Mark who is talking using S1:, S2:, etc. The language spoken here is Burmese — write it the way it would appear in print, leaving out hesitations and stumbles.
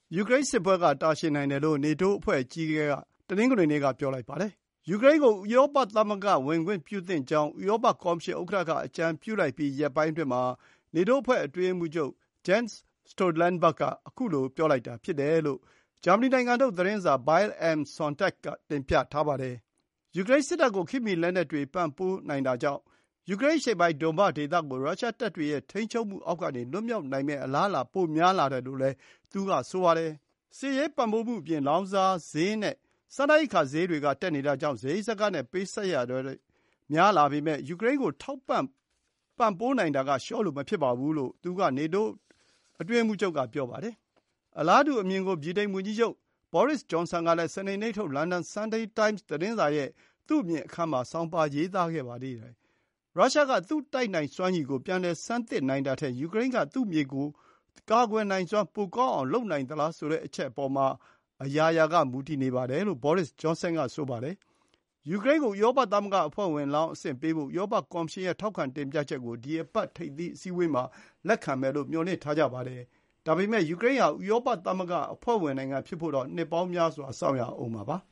S1: ယူကရိန်းစစ်ပွဲကတာရှည်နိုင်တယ်လို့ နေတိုးအဖွဲ့အကြီးအကဲကတနင်္ဂနွေနေ့ကပြောလိုက်ပါတယ်။ ယူကရိန်းကိုဥရောပသမဂ္ဂဝင်ခွင့်ပြုသင့်ကြောင်းဥရောပကော်မရှင်ဥက္ကဋ္ဌကအကြံပြုလိုက်ပြီးရက်ပိုင်းအတွင်းမှာနေတိုးအဖွဲ့အတွင်းရေးမှူးချုပ် Jens Stoltenberg ကခုလိုပြောလိုက်တာဖြစ်တယ်လို့ဂျာမနီနိုင်ငံထုတ်သတင်းစာ Bild am Sonntag ကတင်ပြထားပါတယ်။ ယူကရိန်းစစ်တပ်ကိုခေတ်မီလက်နက်တွေပံ့ပိုးနိုင်တာကြောင့်ယူကရိန်းအရှေ့ပိုင်း Donbas ဒေသကိုရုရှားတပ်တွေရဲ့ထိန်းချုပ်မှုအောက်ကနေလွတ်မြောက်နိုင်မယ့်အလားအလာပိုများလာတယ်လို့လည်းသူကဆိုပါတယ်။ စစ်ရေးပံ့ပိုးမှုအပြင်လောင်စာဈေးနဲ့စားနပ်ရိက္ခာဈေးတွေကတက်နေတာကြောင့်စရိတ်စကနဲ့ပေးဆပ်ရတာတွေများလာပေမယ့်ယူကရိန်းကိုထောက်ပံ့ပံ့ပိုးနိုင်တာကလျှော့လို့မဖြစ်ပါဘူးလို့သူကနေတိုးအတွင်းရေးမှူးချုပ်ကပြောပါတယ်။ အလားတူအမြင်ကိုဗြိတိန်ဝန်ကြီးချုပ် Boris Johnson ကလည်းစနေနေ့ထုတ် London Sunday Times သတင်းစာရဲ့သူ့အမြင်အခန်းမှာဆောင်းပါးရေးသားခဲ့ပါသေးတယ်။ ရုရှားကသူ့တိုက်နိုင်စွမ်းရည်ကိုပြန်လည်ဆန်းသစ်နိုင်တာထက်ယူကရိန်းကသူ့မြေကိုကာကွယ်နိုင်စွမ်းပိုကောင်းအောင်လုပ်နိုင်သလားဆိုတဲ့အချက်အပေါ်မှာအရာရာကမူတည်နေပါတယ်လို့ Boris Johnson ကဆိုပါတယ်။ ယူကရိန်းကိုဥရောပသမဂ္ဂအဖွဲ့ဝင်လောင်းအဆင့်ပေးဖို့ဥရောပကော်မရှင်ရဲ့ထောက်ခံတင်ပြချက်ကိုဒီအပတ်ထိပ်သီးအစည်းအဝေးမှာလက်ခံမယ်လို့မျှော်လင့်ထားကြပါတယ်။ ဒါပေမယ့်ယူကရိန်းဟာဥရောပသမဂ္ဂအဖွဲ့ဝင်နိုင်ငံဖြစ်ဖို့တော့နှစ်ပေါင်းများစွာစောင့်ရဦးမှာပါ။